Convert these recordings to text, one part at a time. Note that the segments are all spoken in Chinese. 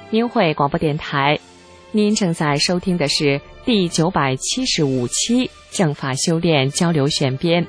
明慧广播电台，您正在收听的是第975期正法修炼交流选编。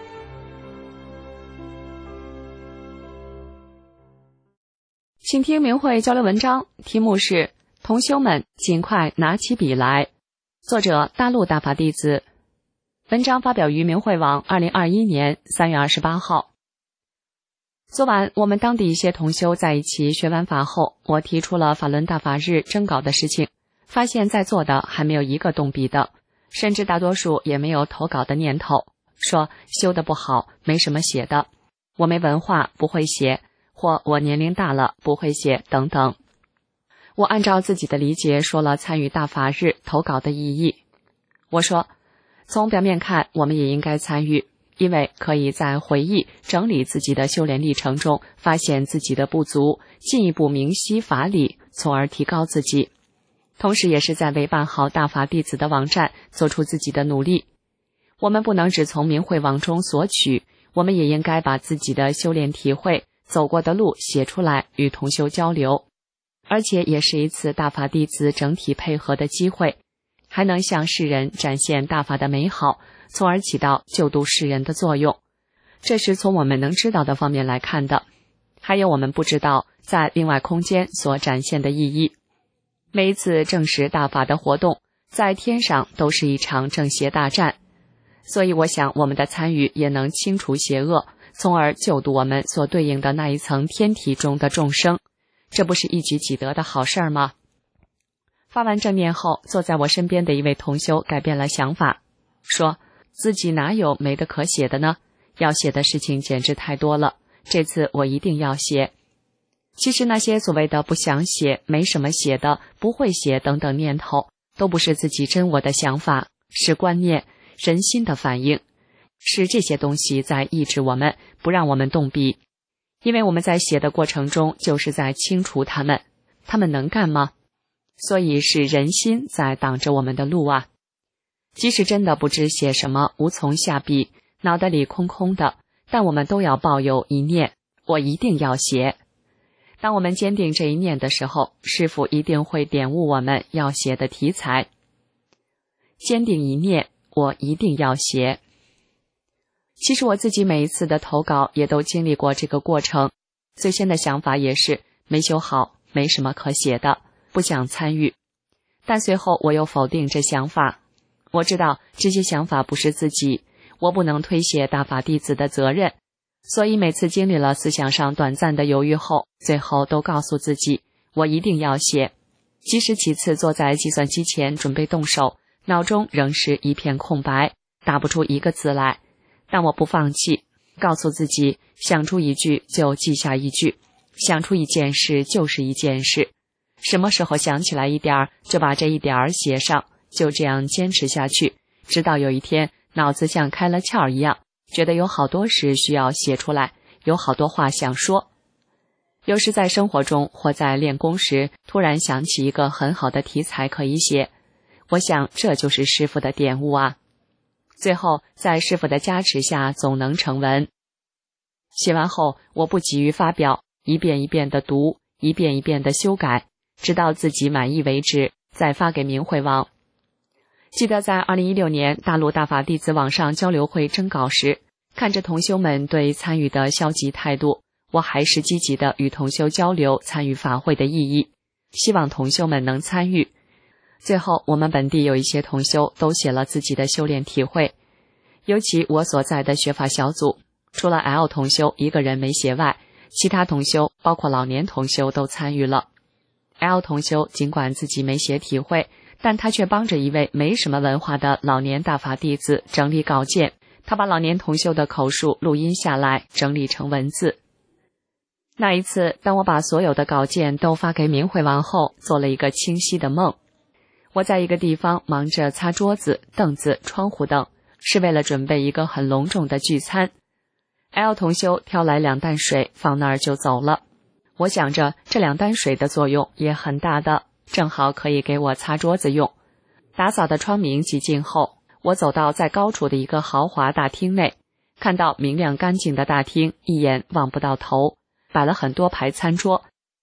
请听明慧交流文章，题目是同修们尽快拿起笔来，作者大陆大法弟子。文章发表于明慧网2021年3月28号。昨晚我们当地一些同修在一起学完法后，我提出了法轮大法日征稿的事情，发现在座的还没有一个动笔的，甚至大多数也没有投稿的念头，说修得不好，没什么写的，我没文化不会写，或我年龄大了不会写等等。我按照自己的理解说了参与大法日投稿的意义。我说，从表面看我们也应该参与，因为可以在回忆整理自己的修炼历程中发现自己的不足，进一步明晰法理，从而提高自己，同时也是在为办好大法弟子的网站做出自己的努力。我们不能只从明慧网中索取，我们也应该把自己的修炼体会走过的路写出来与同修交流，而且也是一次大法弟子整体配合的机会，还能向世人展现大法的美好，从而起到救度世人的作用。这是从我们能知道的方面来看的，还有我们不知道在另外空间所展现的意义。每一次证实大法的活动，在天上都是一场正邪大战，所以我想我们的参与也能清除邪恶，从而救度我们所对应的那一层天体中的众生，这不是一举几得的好事吗？发完正念后，坐在我身边的一位同修改变了想法，说自己哪有没得可写的呢？要写的事情简直太多了，这次我一定要写。其实那些所谓的不想写、没什么写的、不会写等等念头，都不是自己真我的想法，是观念、人心的反应，是这些东西在抑制我们，不让我们动笔。因为我们在写的过程中就是在清除他们，他们能干吗？所以是人心在挡着我们的路啊。即使真的不知写什么，无从下笔，脑袋里空空的，但我们都要抱有一念，我一定要写。当我们坚定这一念的时候，师父一定会点悟我们要写的题材。坚定一念，我一定要写。其实我自己每一次的投稿也都经历过这个过程，最先的想法也是没修好，没什么可写的，不想参与。但随后我又否定这想法，我知道这些想法不是自己，我不能推卸大法弟子的责任，所以每次经历了思想上短暂的犹豫后，最后都告诉自己，我一定要写。即使几次坐在计算机前准备动手，脑中仍是一片空白，打不出一个字来，但我不放弃，告诉自己，想出一句就记下一句，想出一件事就是一件事，什么时候想起来一点儿，就把这一点儿写上，就这样坚持下去，直到有一天脑子像开了窍一样，觉得有好多事需要写出来，有好多话想说。有时在生活中或在练功时，突然想起一个很好的题材可以写，我想这就是师父的点悟啊。最后在师父的加持下总能成文。写完后我不急于发表，一遍一遍地读，一遍一遍地修改，直到自己满意为止，再发给明慧网。记得在2016年大陆大法弟子网上交流会征稿时，看着同修们对参与的消极态度，我还是积极地与同修交流参与法会的意义，希望同修们能参与。最后我们本地有一些同修都写了自己的修炼体会，尤其我所在的学法小组，除了 L 同修一个人没写外，其他同修包括老年同修都参与了。L 同修尽管自己没写体会，但他却帮着一位没什么文化的老年大法弟子整理稿件，他把老年同修的口述录音下来，整理成文字。那一次当我把所有的稿件都发给明慧网后，做了一个清晰的梦。我在一个地方忙着擦桌子、凳子、窗户等，是为了准备一个很隆重的聚餐。L 同修挑来2担水放那儿就走了，我想着这2担水的作用也很大的，正好可以给我擦桌子用。打扫的窗明几净后，我走到在高处的一个豪华大厅内，看到明亮干净的大厅，一眼望不到头，摆了很多排餐桌，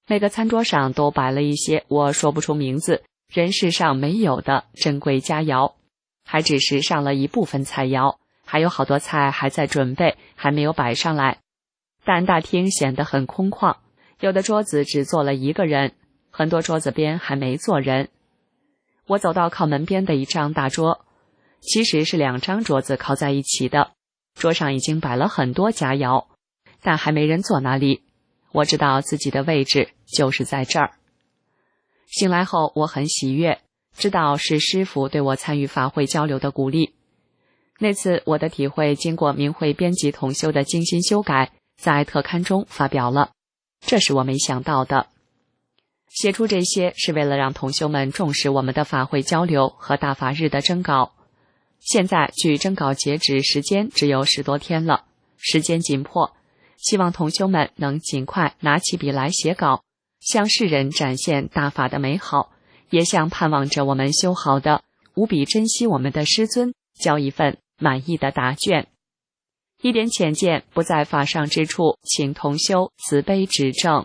每个餐桌上都摆了一些我说不出名字、人世上没有的珍贵佳肴，还只是上了一部分菜肴，还有好多菜还在准备，还没有摆上来。但大厅显得很空旷，有的桌子只坐了一个人，很多桌子边还没坐人。我走到靠门边的一张大桌，其实是2张桌子靠在一起的，桌上已经摆了很多佳肴，但还没人坐那里。我知道自己的位置就是在这儿。醒来后我很喜悦，知道是师父对我参与法会交流的鼓励。那次我的体会经过明慧编辑统修的精心修改，在特刊中发表了，这是我没想到的。写出这些是为了让同修们重视我们的法会交流和大法日的征稿。现在距征稿截止时间只有10多天了，时间紧迫，希望同修们能尽快拿起笔来写稿，向世人展现大法的美好，也向盼望着我们修好的、无比珍惜我们的师尊交一份满意的答卷。一点浅见不在法上之处，请同修慈悲指正。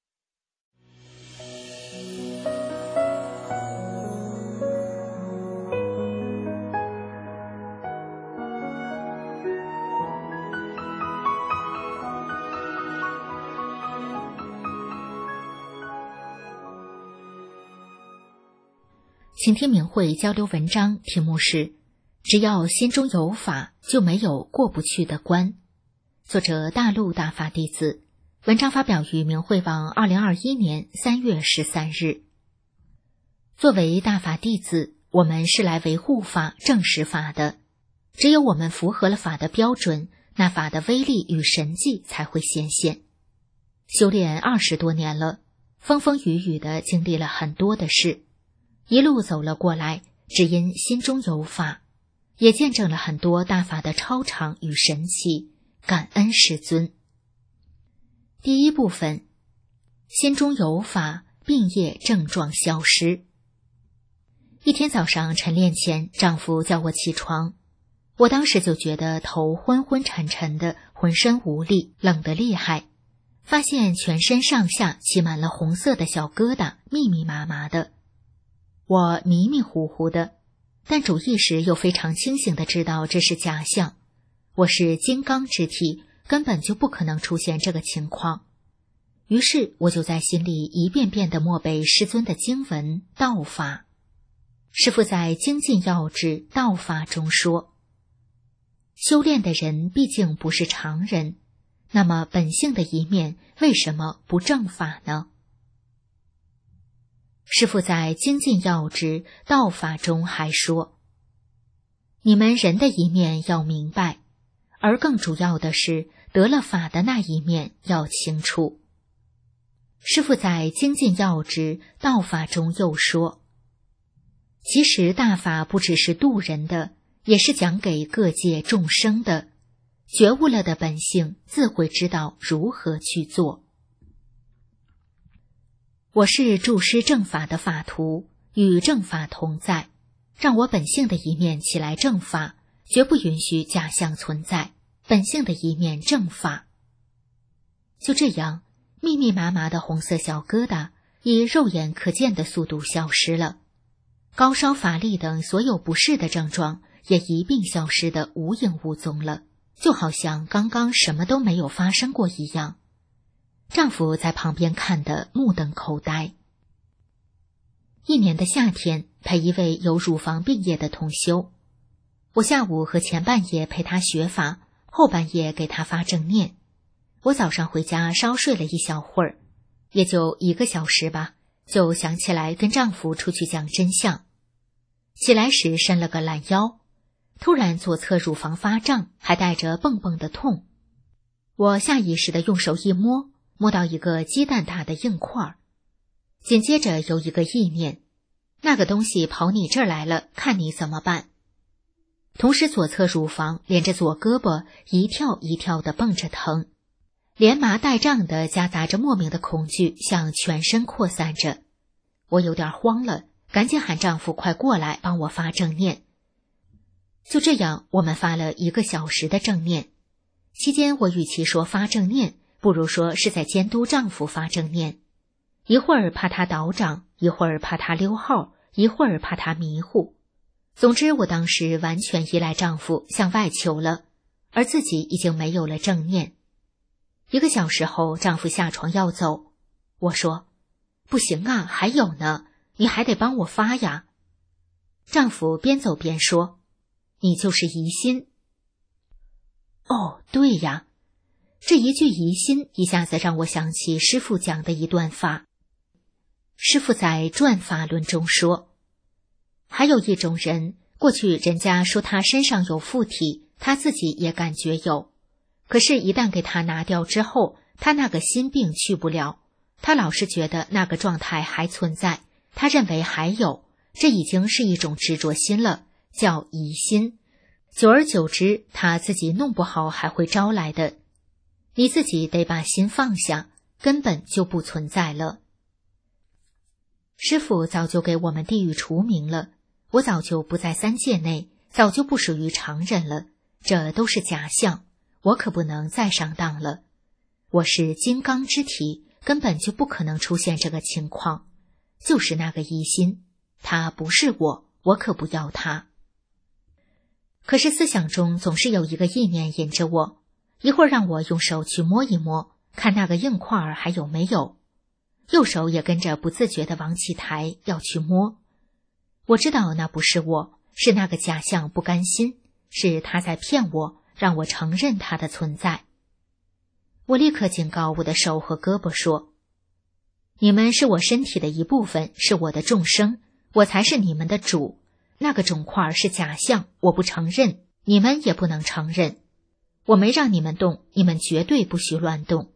请听明慧交流文章，题目是只要心中有法，就没有过不去的关。作者大陆大法弟子，文章发表于明慧网2021年3月13日。作为大法弟子，我们是来维护法、证实法的。只有我们符合了法的标准，那法的威力与神迹才会显现。修炼20多年了，风风雨雨的经历了很多的事，一路走了过来，只因心中有法，也见证了很多大法的超常与神奇，感恩师尊。第一部分，心中有法，病业症状消失。一天早上晨练前，丈夫叫我起床，我当时就觉得头昏昏沉沉的，浑身无力，冷得厉害，发现全身上下起满了红色的小疙瘩，密密麻麻的。我迷迷糊糊的，但主意识又非常清醒的知道这是假象，我是金刚之体，根本就不可能出现这个情况。于是我就在心里一遍遍地默背师尊的经文道法。师父在精进要旨道法中说，修炼的人毕竟不是常人，那么本性的一面为什么不正法呢？师父在精进要旨道法中还说，你们人的一面要明白，而更主要的是得了法的那一面要清楚。师父在精进要旨道法中又说，其实大法不只是度人的，也是讲给各界众生的，觉悟了的本性自会知道如何去做。我是助师正法的法徒，与正法同在，让我本性的一面起来正法，绝不允许假象存在，本性的一面正法。就这样，密密麻麻的红色小疙瘩以肉眼可见的速度消失了，高烧乏力等所有不适的症状也一并消失得无影无踪了，就好像刚刚什么都没有发生过一样。丈夫在旁边看得目瞪口呆。一年的夏天，陪一位有乳房病业的同修，我下午和前半夜陪他学法，后半夜给他发正念。我早上回家稍睡了一小会儿，也就1个小时吧，就想起来跟丈夫出去讲真相。起来时伸了个懒腰，突然左侧乳房发胀，还带着蹦蹦的痛。我下意识地用手一摸，摸到一个鸡蛋大的硬块，紧接着有一个意念，那个东西跑你这儿来了，看你怎么办。同时左侧乳房连着左胳膊一跳一跳地蹦着疼，连麻带胀的夹杂着莫名的恐惧向全身扩散着。我有点慌了，赶紧喊丈夫快过来帮我发正念。就这样我们发了1个小时的正念，期间我与其说发正念，不如说是在监督丈夫发正念。 一会儿怕他倒掌，一会儿怕他溜号，一会儿怕他迷糊。总之，我当时完全依赖丈夫向外求了，而自己已经没有了正念。1个小时后，丈夫下床要走，我说：“不行啊，还有呢，你还得帮我发呀。”丈夫边走边说：“你就是疑心。”哦，对呀，这一句疑心一下子让我想起师父讲的一段话。师父在转法论中说，还有一种人，过去人家说他身上有附体，他自己也感觉有，可是一旦给他拿掉之后，他那个心病去不了，他老是觉得那个状态还存在，他认为还有，这已经是一种执着心了，叫疑心。久而久之，他自己弄不好还会招来的。你自己得把心放下，根本就不存在了。师父早就给我们地狱除名了，我早就不在3界内，早就不属于常人了，这都是假象，我可不能再上当了。我是金刚之体，根本就不可能出现这个情况，就是那个疑心，他不是我，我可不要他。可是思想中总是有一个意念引着我，一会儿让我用手去摸一摸，看那个硬块儿还有没有，右手也跟着不自觉地往起抬，要去摸。我知道那不是我，是那个假象不甘心，是他在骗我，让我承认他的存在。我立刻警告我的手和胳膊说，你们是我身体的一部分，是我的众生，我才是你们的主。那个肿块是假象，我不承认，你们也不能承认。我没让你们动，你们绝对不许乱动。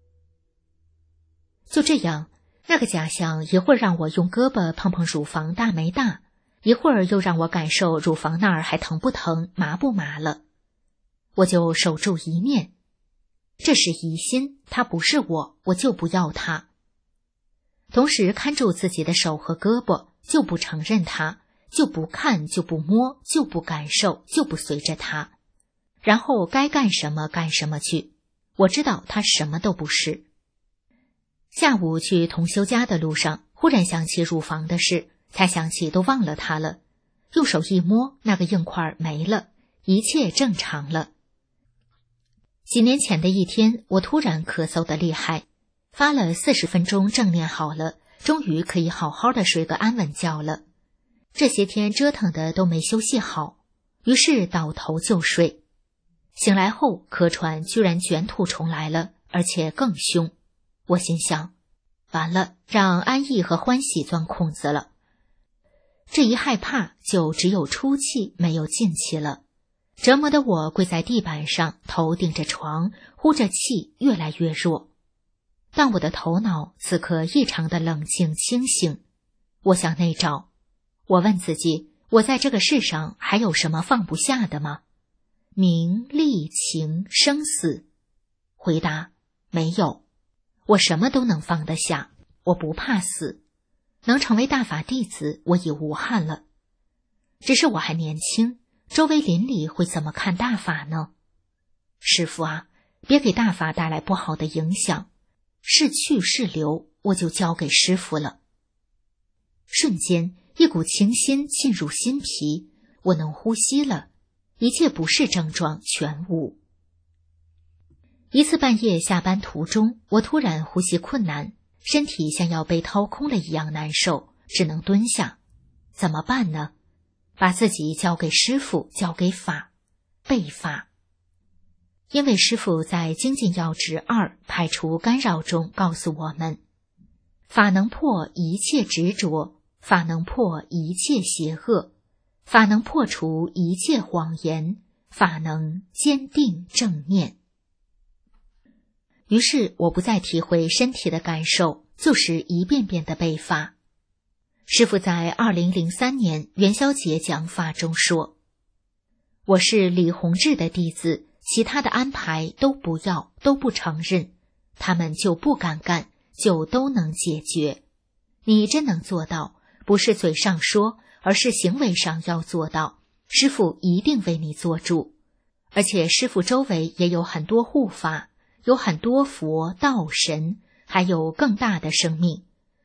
就这样，那个假象一会儿让我用胳膊碰碰乳房大没大，一会儿又让我感受乳房那儿还疼不疼，麻不麻了。我就守住一念，这是疑心，他不是我，我就不要他。同时看住自己的手和胳膊，就不承认他，就不看，就不摸，就不感受，就不随着他，然后该干什么干什么去。我知道他什么都不是。下午去同修家的路上，忽然想起乳房的事，才想起都忘了他了。用手一摸，那个硬块没了，一切正常了。几年前的一天，我突然咳嗽得厉害，发了40分钟正念好了，终于可以好好的睡个安稳觉了。这些天折腾的都没休息好，于是倒头就睡。醒来后，咳喘居然卷土重来了，而且更凶。我心想，完了，让安逸和欢喜钻空子了。这一害怕，就只有出气没有进气了。折磨得我跪在地板上，头顶着床，呼着气，越来越弱。但我的头脑此刻异常的冷静清醒。我向内找，我问自己，我在这个世上还有什么放不下的吗？名利情生死。回答，没有。我什么都能放得下，我不怕死。能成为大法弟子，我已无憾了。只是我还年轻，周围邻里会怎么看大法呢？师父啊，别给大法带来不好的影响。是去是留，我就交给师父了。瞬间，一股清新进入心脾，我能呼吸了，一切不适症状全无。一次半夜下班途中，我突然呼吸困难，身体像要被掏空了一样难受，只能蹲下。怎么办呢？把自己交给师父，交给法，背法。因为师父在《精进要旨2排除干扰中告诉我们，法能破一切执着，法能破一切邪恶，法能破除一切谎言，法能坚定正念。于是我不再体会身体的感受，就是一遍遍的背法。师父在2003年元宵节讲法中说，我是李洪志的弟子，其他的安排都不要，都不承认，他们就不敢干，就都能解决。你真能做到，不是嘴上说，而是行为上要做到，师父一定为你做主。而且师父周围也有很多护法，有很多佛道神，还有更大的生命，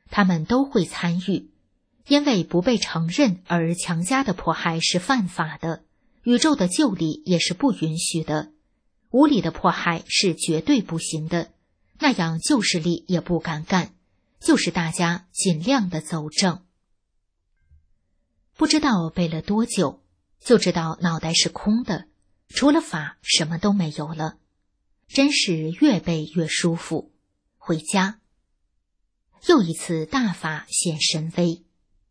他们都会参与，因为不被承认而强加的迫害是犯法的，宇宙的旧理也是不允许的，无理的迫害是绝对不行的，那样旧势力也不敢干，就是大家尽量的走正。不知道背了多久，就知道脑袋是空的，除了法什么都没有了，真是越背越舒服。回家，又一次大法显神威。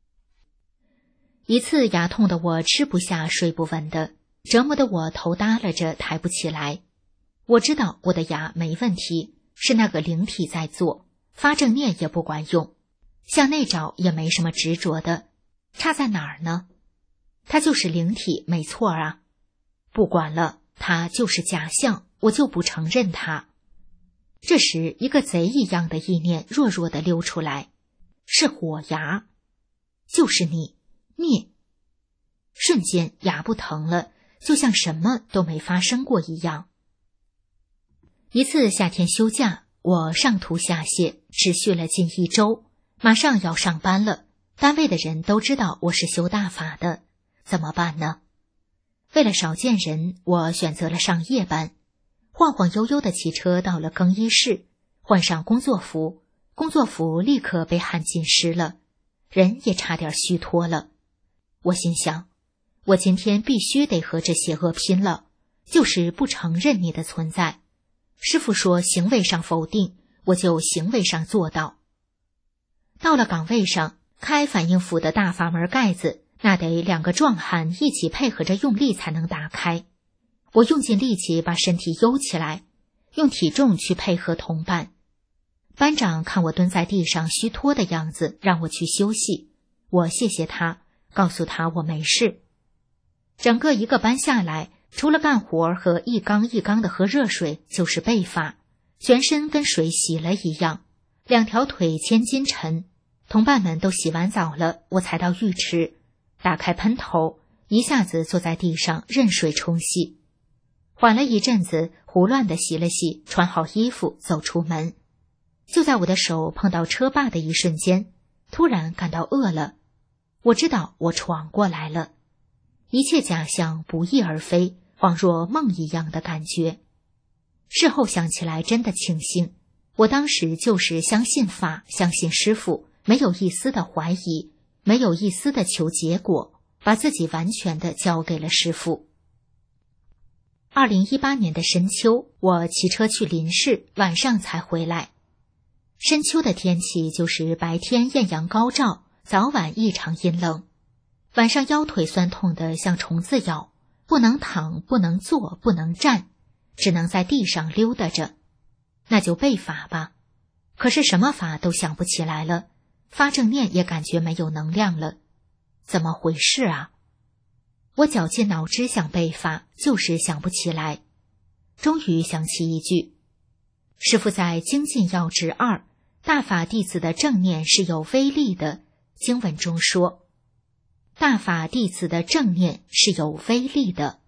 一次牙痛的我吃不下睡不稳的，折磨的我头耷拉着抬不起来。我知道我的牙没问题，是那个灵体在做，发正念也不管用，向内找也没什么执着的，差在哪儿呢？它就是灵体没错啊，不管了，它就是假象，我就不承认它。这时一个贼一样的意念弱弱地溜出来，是火牙，就是你灭。瞬间牙不疼了，就像什么都没发生过一样。一次夏天休假，我上吐下泻，持续了近1周，马上要上班了，单位的人都知道我是修大法的，怎么办呢？为了少见人，我选择了上夜班，晃晃悠悠地骑车到了更衣室，换上工作服，工作服立刻被汗浸湿了，人也差点虚脱了。我心想，我今天必须得和这邪恶拼了，就是不承认你的存在。师父说行为上否定，我就行为上做到。到了岗位上，开反应釜的大阀门盖子，那得2个壮汉一起配合着用力才能打开。我用尽力气把身体悠起来，用体重去配合同伴。班长看我蹲在地上虚脱的样子，让我去休息。我谢谢他，告诉他我没事。整个1个班下来，除了干活和一缸一缸的喝热水，就是背法，全身跟水洗了一样，2条腿千斤沉。同伴们都洗完澡了，我才到浴池，打开喷头，一下子坐在地上任水冲洗。缓了一阵子，胡乱地洗了洗，穿好衣服走出门。就在我的手碰到车把的一瞬间，突然感到饿了。我知道我闯过来了，一切假象不翼而飞，恍若梦一样的感觉。事后想起来真的庆幸，我当时就是相信法，相信师父，没有一丝的怀疑，没有一丝的求结果，把自己完全的交给了师父。2018年的深秋，我骑车去林市，晚上才回来。深秋的天气就是白天艳阳高照，早晚异常阴冷。晚上腰腿酸痛的像虫子咬，不能躺，不能坐，不能站，只能在地上溜达着。那就背法吧，可是什么法都想不起来了，发正念也感觉没有能量了，怎么回事啊？我绞尽脑汁想背法，就是想不起来。终于想起一句，师父在《精进要旨2》大法弟子的正念是有威力的经文中说，大法弟子的正念是有威力的。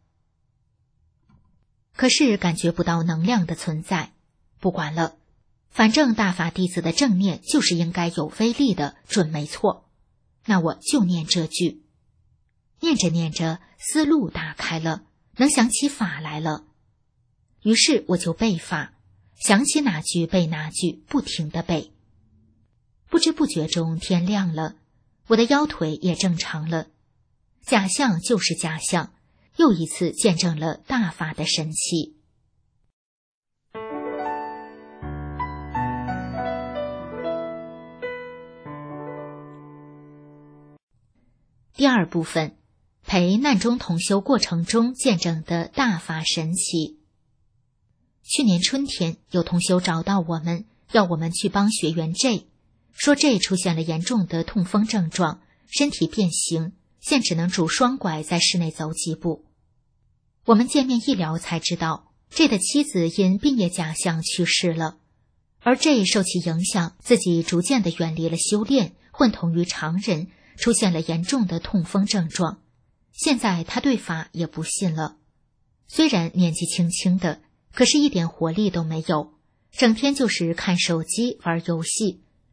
可是感觉不到能量的存在，不管了，反正大法弟子的正念就是应该有威力的，准没错。那我就念这句。念着念着，思路打开了，能想起法来了。于是我就背法，想起哪句背哪句，不停地背。不知不觉中天亮了，我的腰腿也正常了。假象就是假象，又一次见证了大法的神奇。第2部分，陪难中同修过程中见证的大法神奇。去年春天，有同修找到我们，要我们去帮学员 J， 说 J 出现了严重的痛风症状，身体变形，现只能拄双拐在室内走几步。我们见面一聊才知道， J 的妻子因病业假象去世了，而 J 受其影响，自己逐渐地远离了修炼，混同于常人，出现了严重的痛风症状。现在他对法也不信了，虽然年纪轻轻的，可是一点活力都没有，整天就是看手机玩游戏，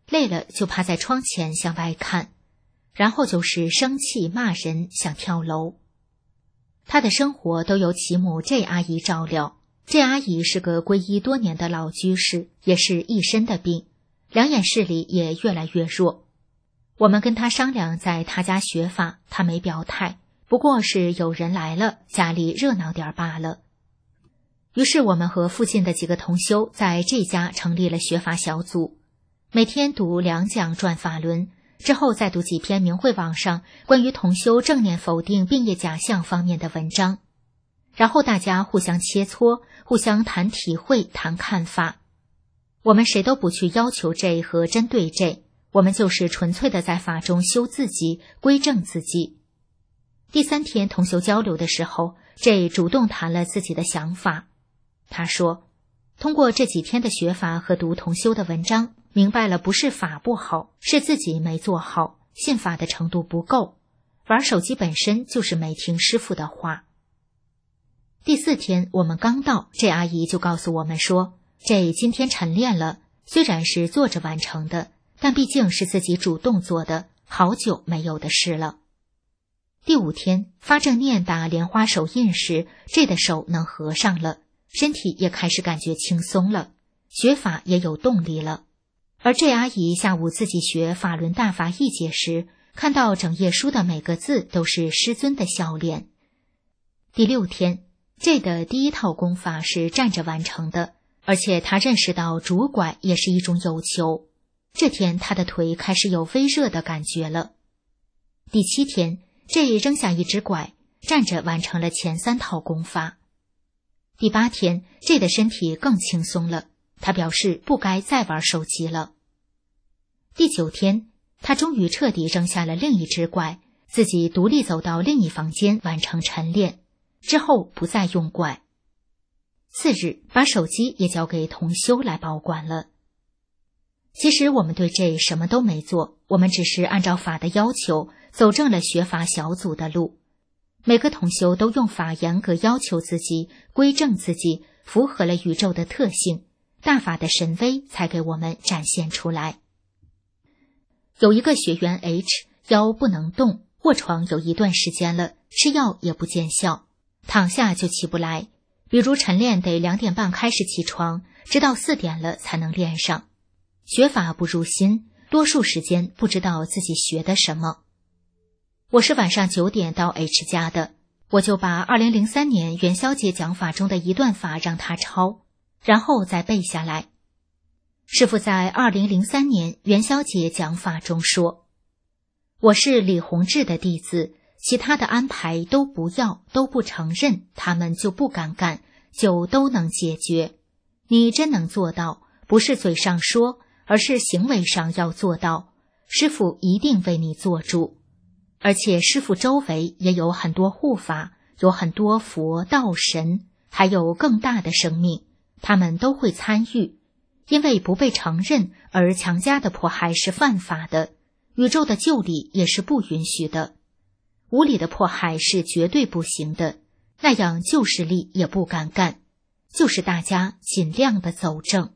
累了就趴在窗前向外看，然后就是生气骂人，想跳楼。他的生活都由其母这阿姨照料。这阿姨是个皈依多年的老居士，也是一身的病，两眼视力也越来越弱。我们跟他商量在他家学法，他没表态，不过是有人来了，家里热闹点罢了。于是我们和附近的几个同修在这家成立了学法小组，每天读2讲转法轮，之后再读几篇明慧网上关于同修正念否定病业假象方面的文章，然后大家互相切磋，互相谈体会，谈看法。我们谁都不去要求这和针对这，我们就是纯粹的在法中修自己，归正自己。第3天同修交流的时候，这主动谈了自己的想法。他说，通过这几天的学法和读同修的文章，明白了不是法不好，是自己没做好，信法的程度不够，玩手机本身就是没听师父的话。第4天我们刚到，这阿姨就告诉我们说，这今天晨练了，虽然是坐着完成的，但毕竟是自己主动做的，好久没有的事了。第5天发正念打莲花手印时，这的手能合上了，身体也开始感觉轻松了，学法也有动力了。而这阿姨下午自己学法轮大法义解时，看到整页书的每个字都是师尊的笑脸。第6天这的第1套功法是站着完成的，而且他认识到拄拐也是一种有求。这天他的腿开始有微热的感觉了。第7天这扔下一只拐，站着完成了前3套功法。第8天这的身体更轻松了，他表示不该再玩手机了。第9天他终于彻底扔下了另一只拐，自己独立走到另一房间完成晨练，之后不再用拐。次日把手机也交给同修来保管了。其实我们对这什么都没做，我们只是按照法的要求走正了学法小组的路。每个同修都用法严格要求自己，归正自己，符合了宇宙的特性，大法的神威才给我们展现出来。有一个学员 H 腰不能动，卧床有一段时间了，吃药也不见效，躺下就起不来，比如晨练得2点半开始起床，直到4点了才能练上。学法不入心，多数时间不知道自己学的什么。我是晚上9点到 H 家的，我就把2003年元宵节讲法中的一段法让他抄，然后再背下来。师父在2003年元宵节讲法中说，我是李洪志的弟子，其他的安排都不要，都不承认，他们就不敢干，就都能解决。你真能做到，不是嘴上说，而是行为上要做到，师父一定为你做主。而且师父周围也有很多护法，有很多佛道神，还有更大的生命，他们都会参与。因为不被承认而强加的迫害是犯法的，宇宙的救理也是不允许的。无理的迫害是绝对不行的，那样旧势力也不敢干，就是大家尽量的走正。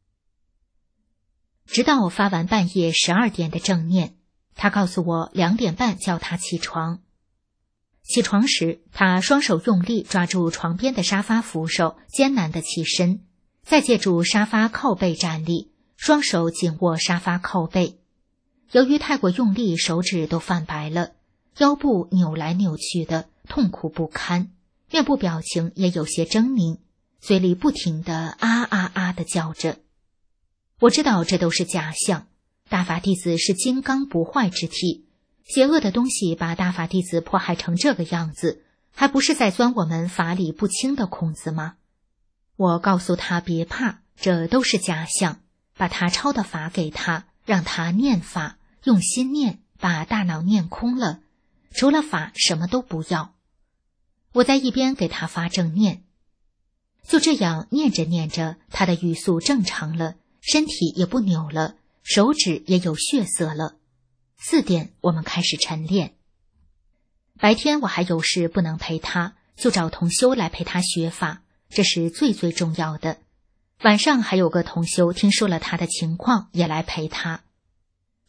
直到发完半夜12点的正念，他告诉我2点半叫他起床。起床时，他双手用力抓住床边的沙发扶手，艰难地起身，再借助沙发靠背站立，双手紧握沙发靠背。由于太过用力，手指都泛白了，腰部扭来扭去的，痛苦不堪，面部表情也有些狰狞，嘴里不停地啊啊啊地叫着。我知道这都是假象，大法弟子是金刚不坏之体，邪恶的东西把大法弟子迫害成这个样子，还不是在钻我们法理不清的空子吗？我告诉他别怕，这都是假象，把他抄的法给他，让他念法，用心念，把大脑念空了，除了法什么都不要。我在一边给他发正念。就这样念着念着，他的语速正常了，身体也不扭了，手指也有血色了。4点我们开始晨练。白天我还有事不能陪他，就找同修来陪他学法，这是最重要的。晚上还有个同修听说了他的情况，也来陪他。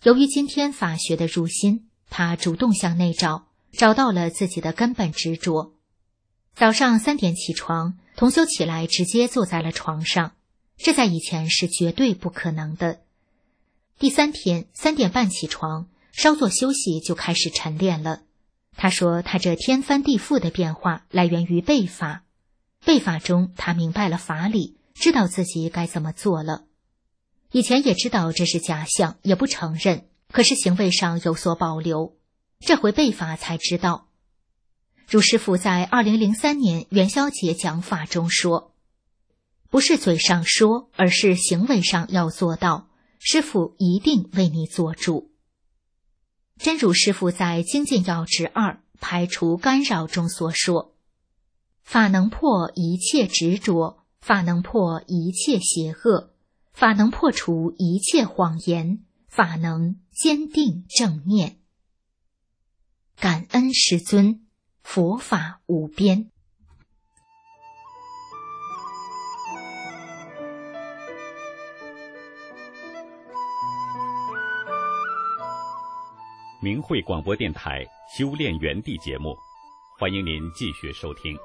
由于今天法学的入心，他主动向内找，找到了自己的根本执着。早上3点起床，同修起来直接坐在了床上，这在以前是绝对不可能的。第3天3点半起床，稍作休息就开始晨练了。他说他这天翻地覆的变化来源于背法，背法中他明白了法理，知道自己该怎么做了。以前也知道这是假象，也不承认，可是行为上有所保留，这回背法才知道。如师父在2003年元宵节讲法中说，不是嘴上说，而是行为上要做到，师父一定为你做主。真如师父在精进要旨2排除干扰中所说，法能破一切执着，法能破一切邪恶，法能破除一切谎言，法能坚定正念。感恩师尊，佛法无边。 明慧广播电台修炼园地节目，欢迎您继续收听。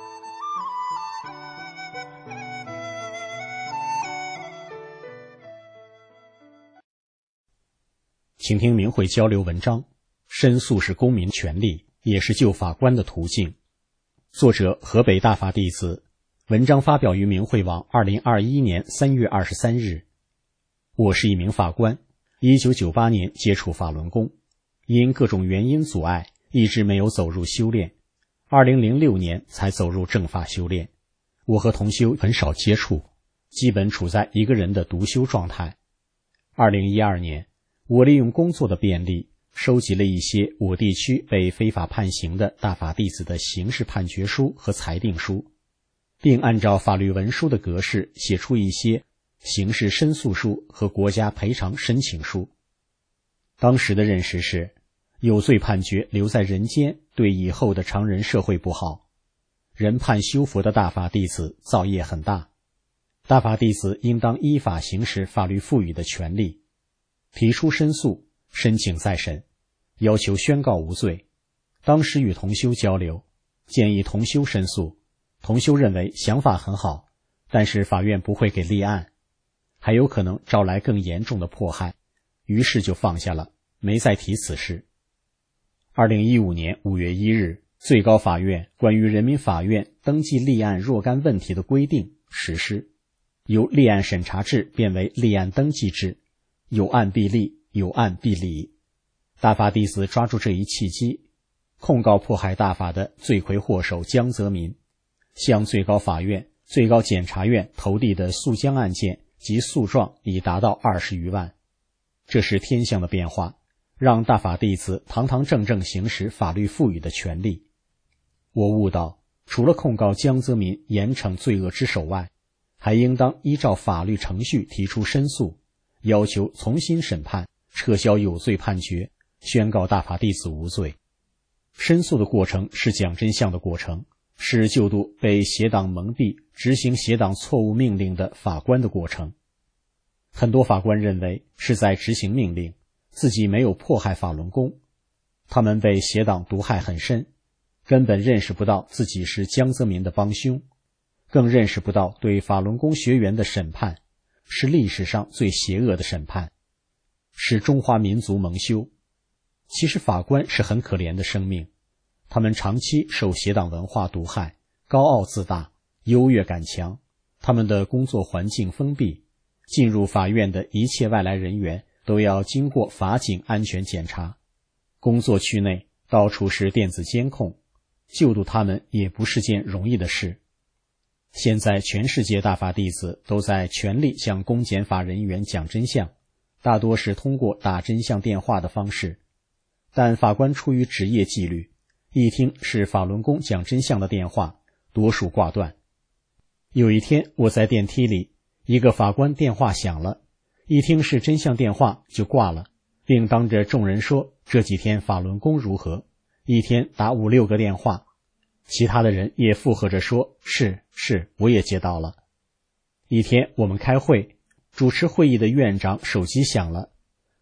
请听明慧交流文章，申诉是公民权利，也是救法官的途径。作者河北大法弟子，文章发表于明慧网2021年3月23日。我是一名法官，1998年接触法轮功，因各种原因阻碍，一直没有走入修炼。2006年才走入正法修炼。我和同修很少接触，基本处在一个人的独修状态。2012年，我利用工作的便利，收集了一些我地区被非法判刑的大法弟子的刑事判决书和裁定书，并按照法律文书的格式写出一些刑事申诉书和国家赔偿申请书。当时的认识是，有罪判决留在人间对以后的常人社会不好，人判修佛的大法弟子造业很大，大法弟子应当依法行使法律赋予的权利，提出申诉，申请再审，要求宣告无罪。当时与同修交流，建议同修申诉，同修认为想法很好，但是法院不会给立案，还有可能招来更严重的迫害，于是就放下了，没再提此事。2015年5月1日，最高法院关于人民法院登记立案若干问题的规定实施，由立案审查制变为立案登记制，有案必立，有案必理。大法弟子抓住这一契机，控告迫害大法的罪魁祸首江泽民，向最高法院、最高检察院投递的诉江案件及诉状已达到20余万。这是天象的变化，让大法弟子堂堂正正行使法律赋予的权利。我悟到，除了控告江泽民严惩罪恶之首外，还应当依照法律程序提出申诉，要求重新审判，撤销有罪判决，宣告大法弟子无罪。申诉的过程是讲真相的过程，是救度被邪党蒙蔽、执行邪党错误命令的法官的过程。很多法官认为是在执行命令，自己没有迫害法轮功，他们被邪党毒害很深，根本认识不到自己是江泽民的帮凶，更认识不到对法轮功学员的审判是历史上最邪恶的审判，使中华民族蒙羞。其实法官是很可怜的生命，他们长期受邪党文化毒害，高傲自大，优越感强，他们的工作环境封闭，进入法院的一切外来人员都要经过法警安全检查，工作区内到处是电子监控，救度他们也不是件容易的事。现在全世界大法弟子都在全力向公检法人员讲真相，大多是通过打真相电话的方式，但法官出于职业纪律，一听是法轮功讲真相的电话，多数挂断。有一天我在电梯里，一个法官电话响了，一听是真相电话就挂了，并当着众人说这几天法轮功如何，一天打5、6个电话。其他的人也附和着说是，我也接到了。一天我们开会，主持会议的院长手机响了，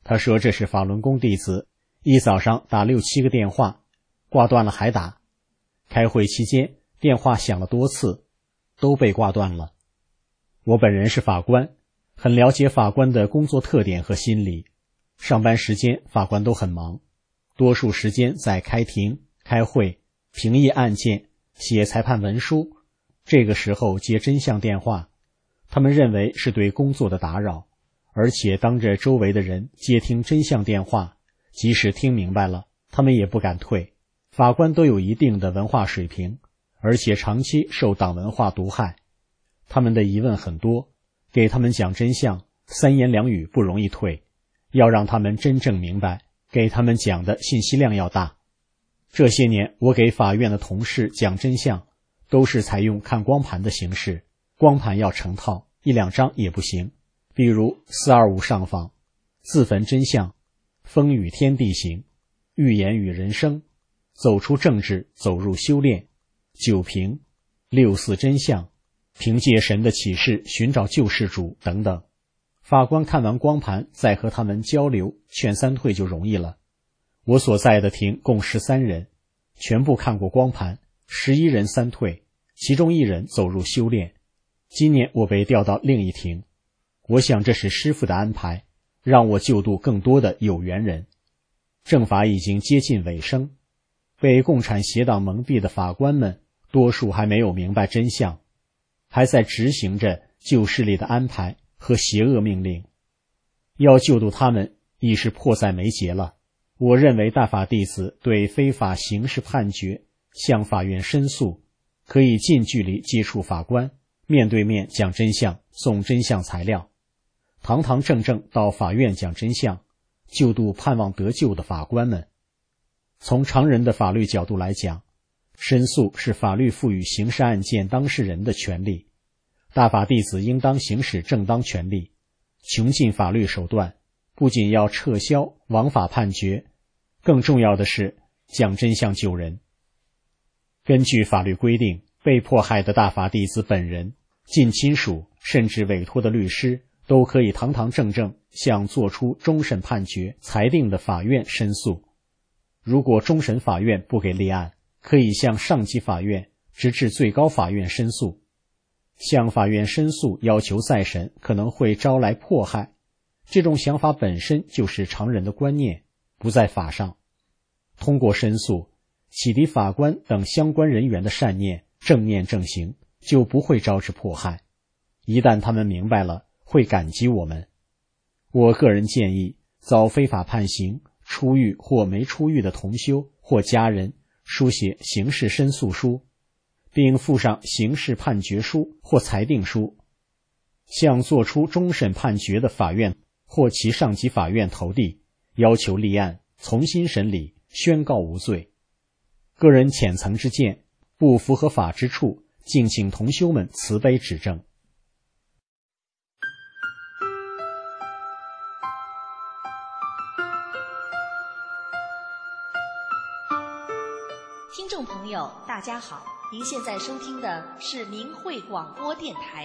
他说这是法轮功弟子，一早上打6、7个电话，挂断了还打。开会期间电话响了多次，都被挂断了。我本人是法官，很了解法官的工作特点和心理。上班时间法官都很忙，多数时间在开庭、开会、评议案件、写裁判文书。这个时候接真相电话，他们认为是对工作的打扰，而且当着周围的人接听真相电话，即使听明白了，他们也不敢退。法官都有一定的文化水平，而且长期受党文化毒害，他们的疑问很多，给他们讲真相，3言2语不容易退，要让他们真正明白，给他们讲的信息量要大。这些年我给法院的同事讲真相，都是采用看光盘的形式，光盘要成套，1、2张也不行。比如425上访、自焚真相、风雨天地行、预言与人生、走出政治走入修炼、九平、6·4真相、凭借神的启示寻找救世主等等。法官看完光盘再和他们交流劝3退就容易了。我所在的庭共13人，全部看过光盘，11人3退，其中1人走入修炼。今年我被调到另一庭，我想这是师父的安排，让我救度更多的有缘人。政法已经接近尾声，被共产邪党蒙蔽的法官们多数还没有明白真相，还在执行着旧势力的安排和邪恶命令。要救度他们已是迫在眉睫了。我认为大法弟子对非法刑事判决向法院申诉，可以近距离接触法官，面对面讲真相，送真相材料，堂堂正正到法院讲真相，救度盼望得救的法官们。从常人的法律角度来讲，申诉是法律赋予刑事案件当事人的权利，大法弟子应当行使正当权利，穷尽法律手段，不仅要撤销枉法判决，更重要的是讲真相救人。根据法律规定，被迫害的大法弟子本人、近亲属甚至委托的律师都可以堂堂正正向作出终审判决裁定的法院申诉。如果终审法院不给立案，可以向上级法院直至最高法院申诉。向法院申诉要求再审可能会招来迫害，这种想法本身就是常人的观念，不在法上。通过申诉，启迪法官等相关人员的善念，正念正行，就不会招致迫害。一旦他们明白了，会感激我们。我个人建议，遭非法判刑、出狱或没出狱的同修或家人书写刑事申诉书，并附上刑事判决书或裁定书，向作出终审判决的法院或其上级法院投递，要求立案，重新审理，宣告无罪。个人浅层之见，不符合法之处，敬请同修们慈悲指正。 听众朋友大家好，您现在收听的是明慧广播电台。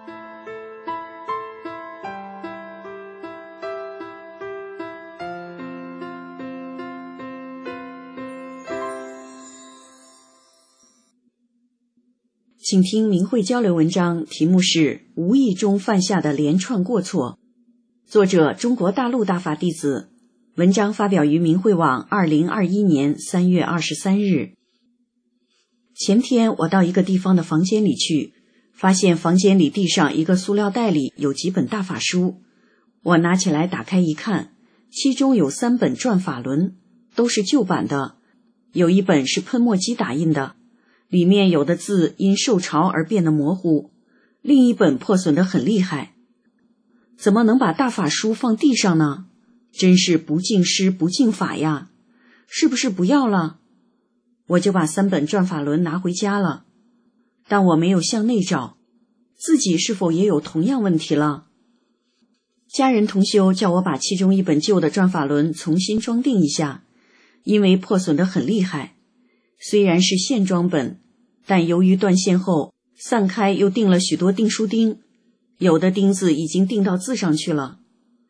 请听明慧交流文章，题目是无意中犯下的连串过错，作者中国大陆大法弟子，文章发表于明慧网2021年3月23日。前天我到一个地方的房间里去，发现房间里地上一个塑料袋里有几本大法书，我拿起来打开一看，其中有3本转法轮，都是旧版的，有一本是喷墨机打印的，里面有的字因受潮而变得模糊，另一本破损得很厉害。怎么能把大法书放地上呢？真是不敬师不敬法呀！是不是不要了？我就把3本转法轮拿回家了，但我没有向内找，自己是否也有同样问题了？家人同修叫我把其中一本旧的转法轮重新装订一下，因为破损得很厉害。虽然是现装本，但由于断线后散开又钉了许多订书钉，有的钉子已经钉到字上去了。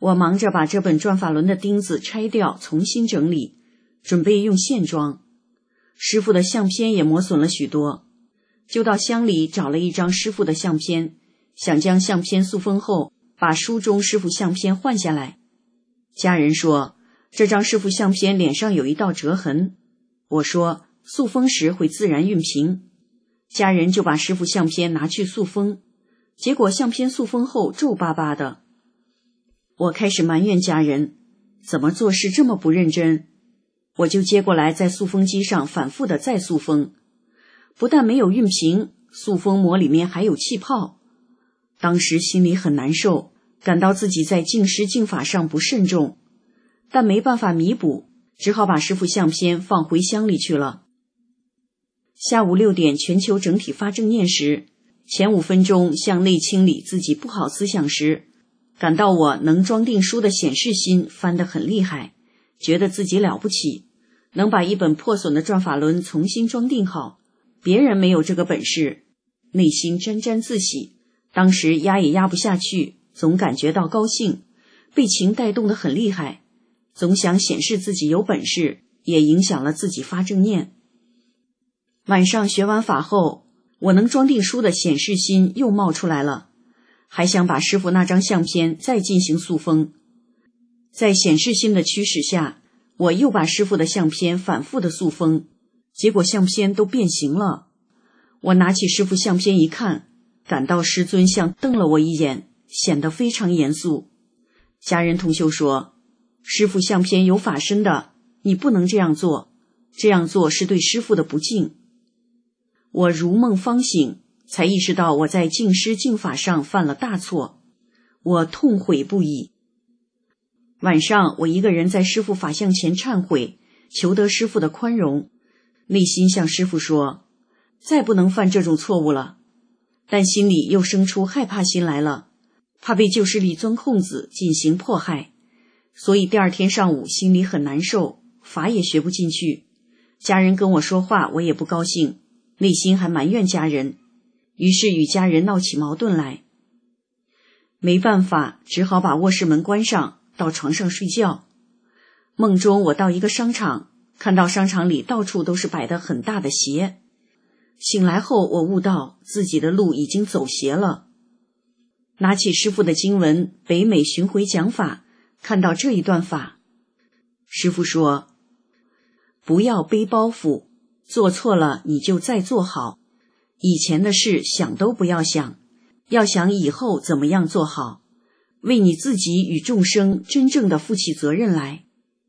我忙着把这本转法轮的钉子拆掉，重新整理，准备用线装。师傅的相片也磨损了许多，就到乡里找了一张师傅的相片，想将相片塑封后，把书中师傅相片换下来。家人说，这张师傅相片脸上有一道折痕。我说，塑封时会自然熨平。家人就把师傅相片拿去塑封，结果相片塑封后皱巴巴的。我开始埋怨家人，怎么做事这么不认真？我就接过来在塑封机上反复的再塑封，不但没有熨平，塑封膜里面还有气泡。当时心里很难受，感到自己在敬师敬法上不慎重，但没办法弥补，只好把师傅相片放回乡里去了。下午6点全球整体发正念时，前5分钟向内清理自己不好思想时，感到我能装订书的显示心翻得很厉害，觉得自己了不起，能把一本破损的转法轮重新装订好，别人没有这个本事，内心沾沾自喜。当时压也压不下去，总感觉到高兴，被情带动得很厉害，总想显示自己有本事，也影响了自己发正念。晚上学完法后，我能装订书的显示心又冒出来了，还想把师傅那张相片再进行塑封。在显示心的驱使下，我又把师傅的相片反复的塑封，结果相片都变形了。我拿起师傅相片一看，感到师尊像瞪了我一眼，显得非常严肃。家人同修说，师傅相片有法身的，你不能这样做，这样做是对师傅的不敬。我如梦方醒，才意识到我在敬师敬法上犯了大错，我痛悔不已。晚上我一个人在师父法像前忏悔，求得师父的宽容，内心向师父说，再不能犯这种错误了，但心里又生出害怕心来了，怕被旧势力钻空子进行迫害，所以第2天上午心里很难受，法也学不进去，家人跟我说话我也不高兴，内心还埋怨家人，于是与家人闹起矛盾来。没办法，只好把卧室门关上，到床上睡觉。梦中我到一个商场，看到商场里到处都是摆得很大的鞋。醒来后我悟到自己的路已经走邪了。拿起师父的经文《北美巡回讲法》，看到这一段法，师父说，不要背包袱，做错了你就再做好，以前的事想都不要想，要想以后怎么样做好，为你自己与众生真正的负起责任来。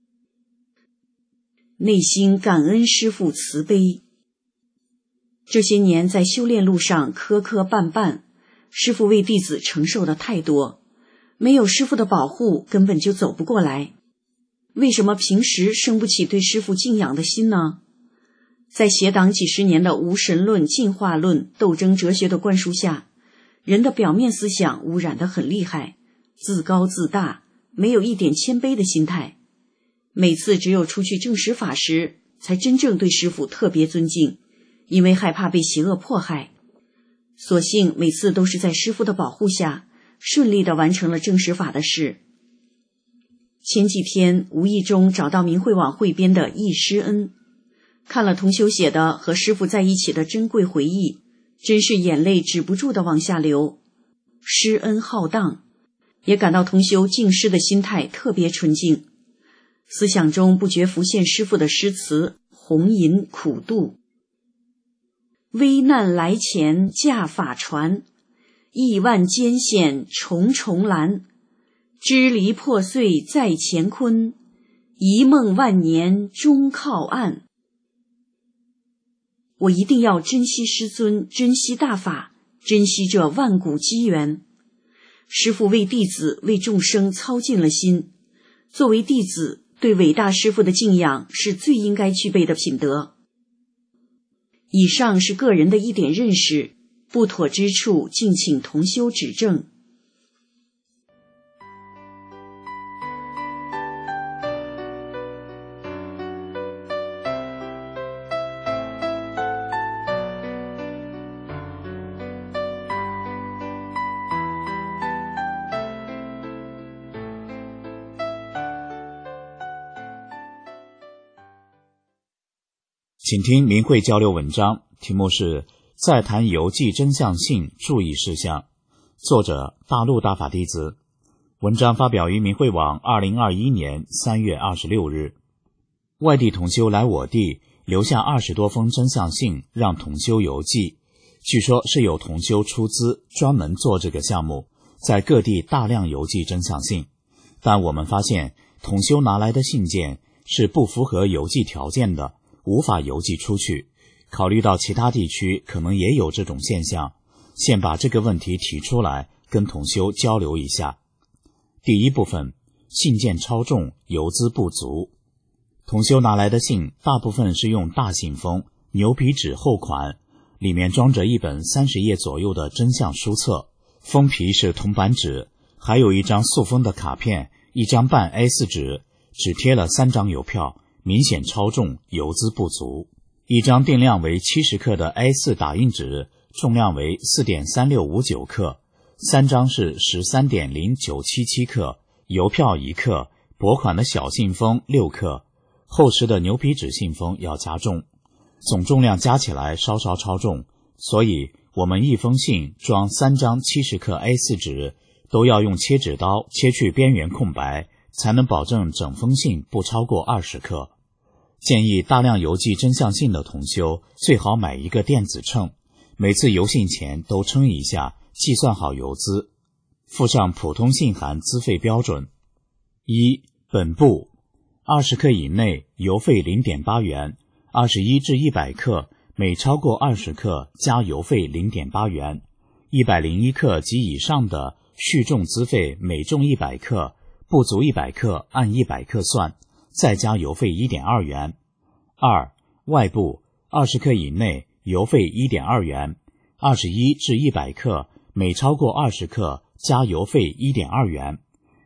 内心感恩师父慈悲。这些年在修炼路上磕磕绊绊，师父为弟子承受的太多，没有师父的保护根本就走不过来。为什么平时生不起对师父敬仰的心呢？在邪党几十年的无神论、进化论、斗争哲学的灌输下，人的表面思想污染得很厉害，自高自大，没有一点谦卑的心态。每次只有出去证实法时，才真正对师父特别尊敬，因为害怕被邪恶迫害。所幸每次都是在师父的保护下，顺利地完成了证实法的事。前几天无意中找到明慧网汇编的《忆师恩》，看了同修写的和师父在一起的珍贵回忆，真是眼泪止不住地往下流。师恩浩荡，也感到同修敬师的心态特别纯净，思想中不觉浮现师父的诗词红吟苦度。危难来前驾法船，亿万艰险重重拦，支离破碎在乾坤，一梦万年终靠岸。我一定要珍惜师尊，珍惜大法，珍惜这万古机缘。师父为弟子为众生操尽了心，作为弟子对伟大师父的敬仰是最应该具备的品德。以上是个人的一点认识，不妥之处敬请同修指正。 请听明慧交流文章，题目是再谈邮寄真相性注意事项，作者大陆大法弟子。文章发表于明慧网2021年3月26日。外地同修来我地留下20多封真相信让同修邮寄，据说是有同修出资专门做这个项目，在各地大量邮寄真相信。但我们发现同修拿来的信件是不符合邮寄条件的，无法邮寄出去。考虑到其他地区可能也有这种现象，现把这个问题提出来跟同修交流一下。第一部分，信件超重，邮资不足。同修拿来的信大部分是用大信封、牛皮纸厚款，里面装着一本30页左右的真相书册，封皮是铜板纸，还有一张塑封的卡片，1张半 A4 纸，只贴了3张邮票，明显超重，邮资不足。一张定量为70克的 A4 打印纸，重量为 4.3659 克，3张是 13.0977 克，邮票1克，薄款的小信封6克，厚实的牛皮纸信封要加重，总重量加起来稍稍超重，所以我们一封信装3张70克 A4 纸，都要用切纸刀切去边缘空白，才能保证整封信不超过20克。建议大量邮寄真相信的同修最好买一个电子秤，每次邮信前都称一下，计算好邮资，附上普通信函资费标准。1. 本部20克以内邮费 0.8 元，21至100克每超过20克加邮费 0.8 元，101克及以上的续重资费每重100克，不足100克按100克算，再加邮费 1.2 元。2. 外部20克以内邮费 1.2 元，21至100克每超过20克加邮费 1.2 元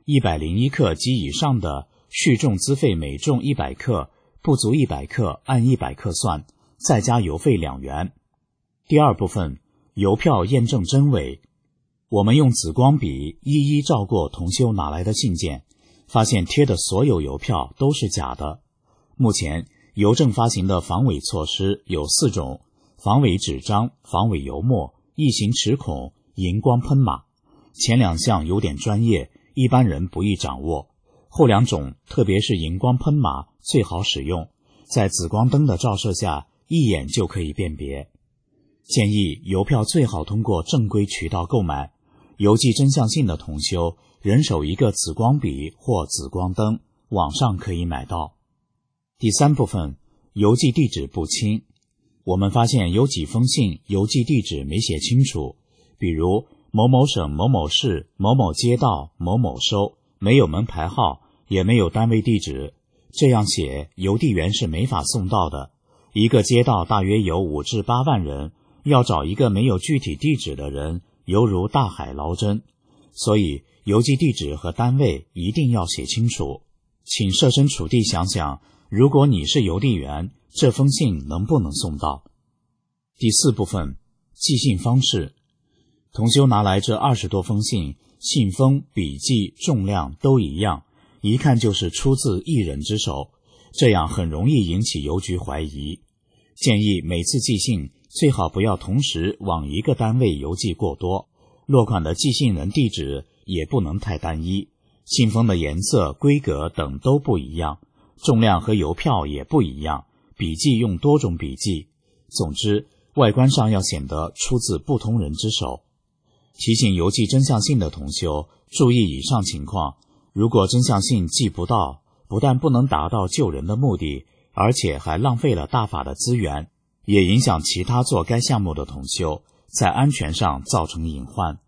，101克及以上的续重资费每重100克，不足100克按100克算，再加邮费2元。第二部分，邮票验证真伪。我们用紫光笔一一照过同修拿来的信件，发现贴的所有邮票都是假的。目前邮政发行的防伪措施有4种：防伪纸张、防伪油墨、异形齿孔、荧光喷码。前2项有点专业，一般人不易掌握，后2种特别是荧光喷码最好使用，在紫光灯的照射下一眼就可以辨别。建议邮票最好通过正规渠道购买，邮寄真相信的同修人手一个紫光笔或紫光灯，网上可以买到。第三部分，邮寄地址不清。我们发现有几封信邮寄地址没写清楚，比如某某省某某市某某街道某某收，没有门牌号，也没有单位地址，这样写邮递员是没法送到的。一个街道大约有5至8万人，要找一个没有具体地址的人，犹如大海捞针，所以邮寄地址和单位一定要写清楚。请设身处地想想，如果你是邮递员，这封信能不能送到？第4部分，寄信方式。同修拿来这20多封信，信封、笔记、重量都一样，一看就是出自一人之手，这样很容易引起邮局怀疑。建议每次寄信最好不要同时往一个单位邮寄过多，落款的寄信人地址也不能太单一，信封的颜色、规格等都不一样，重量和邮票也不一样，笔记用多种笔记，总之外观上要显得出自不同人之手。提醒邮寄真相信的同修注意以上情况，如果真相信寄不到，不但不能达到救人的目的，而且还浪费了大法的资源，也影响其他做该项目的同修，在安全上造成隐患。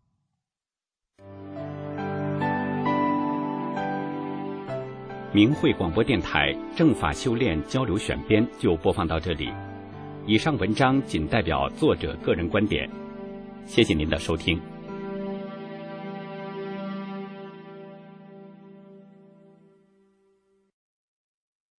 明慧广播电台正法修炼交流选编就播放到这里，以上文章仅代表作者个人观点，谢谢您的收听。